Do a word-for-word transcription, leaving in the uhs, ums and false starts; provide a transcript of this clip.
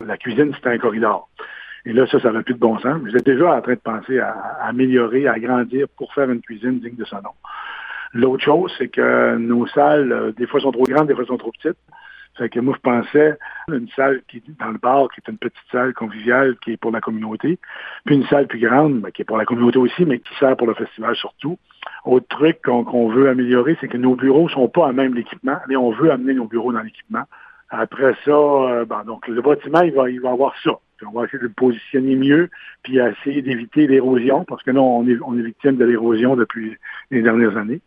la cuisine, c'était un corridor. Et là, ça, ça n'avait plus de bon sens. J'étais déjà en train de penser à, à améliorer, à agrandir pour faire une cuisine digne de son nom. L'autre chose, c'est que nos salles, euh, des fois, sont trop grandes, des fois, sont trop petites. Fait que moi, je pensais à une salle qui est dans le bar, qui est une petite salle conviviale, qui est pour la communauté, puis une salle plus grande, ben, qui est pour la communauté aussi, mais qui sert pour le festival surtout. Autre truc qu'on, qu'on veut améliorer, c'est que nos bureaux sont pas à même l'équipement, mais on veut amener nos bureaux dans l'équipement. Après ça, euh, ben, donc le bâtiment, il va, il va avoir ça. Puis on va essayer de le positionner mieux, puis essayer d'éviter l'érosion, parce que là, on est, on est victime de l'érosion depuis les dernières années.